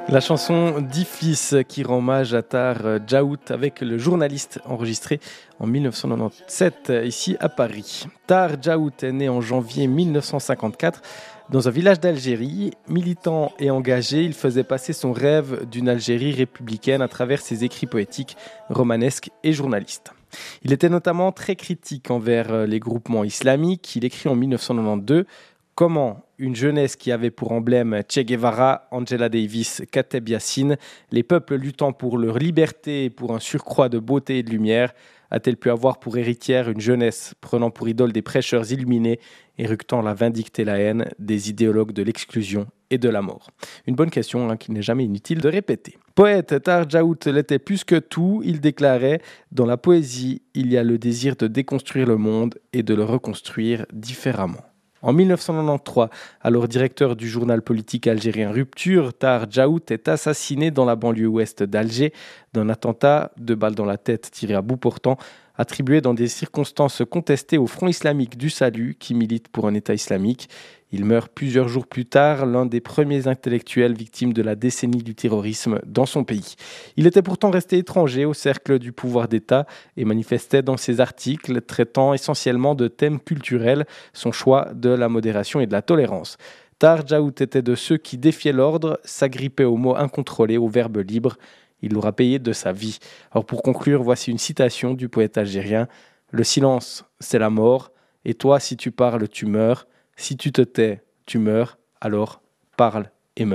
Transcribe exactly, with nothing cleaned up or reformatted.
La chanson Diflis qui rend hommage à Tahar Djaout avec le journaliste enregistré en dix-neuf cent quatre-vingt-dix-sept ici à Paris. Tahar Djaout est né en janvier mille neuf cent cinquante-quatre dans un village d'Algérie. Militant et engagé, il faisait passer son rêve d'une Algérie républicaine à travers ses écrits poétiques, romanesques et journalistes. Il était notamment très critique envers les groupements islamiques. Il écrit en dix-neuf cent quatre-vingt-douze Comment une jeunesse qui avait pour emblème Che Guevara, Angela Davis, Kateb Yassine, les peuples luttant pour leur liberté et pour un surcroît de beauté et de lumière, a-t-elle pu avoir pour héritière une jeunesse prenant pour idole des prêcheurs illuminés, éructant la vindicte et la haine des idéologues de l'exclusion et de la mort? Une bonne question hein, qu'il n'est jamais inutile de répéter. Poète, Tahar Djaout l'était plus que tout. Il déclarait « Dans la poésie, il y a le désir de déconstruire le monde et de le reconstruire différemment ». En dix-neuf cent quatre-vingt-treize, alors directeur du journal politique algérien Rupture, Tahar Djaout est assassiné dans la banlieue ouest d'Alger d'un attentat, deux balles dans la tête tirées à bout portant, attribué dans des circonstances contestées au Front islamique du Salut qui milite pour un État islamique. Il meurt plusieurs jours plus tard, l'un des premiers intellectuels victimes de la décennie du terrorisme dans son pays. Il était pourtant resté étranger au cercle du pouvoir d'État et manifestait dans ses articles traitant essentiellement de thèmes culturels son choix de la modération et de la tolérance. Tahar Djaout était de ceux qui défiaient l'ordre, s'agrippaient aux mots incontrôlés, au verbe libre. Il l'aura payé de sa vie. Alors pour conclure, voici une citation du poète algérien. « Le silence, c'est la mort, et toi, si tu parles, tu meurs. Si tu te tais, tu meurs, alors parle et meurs. »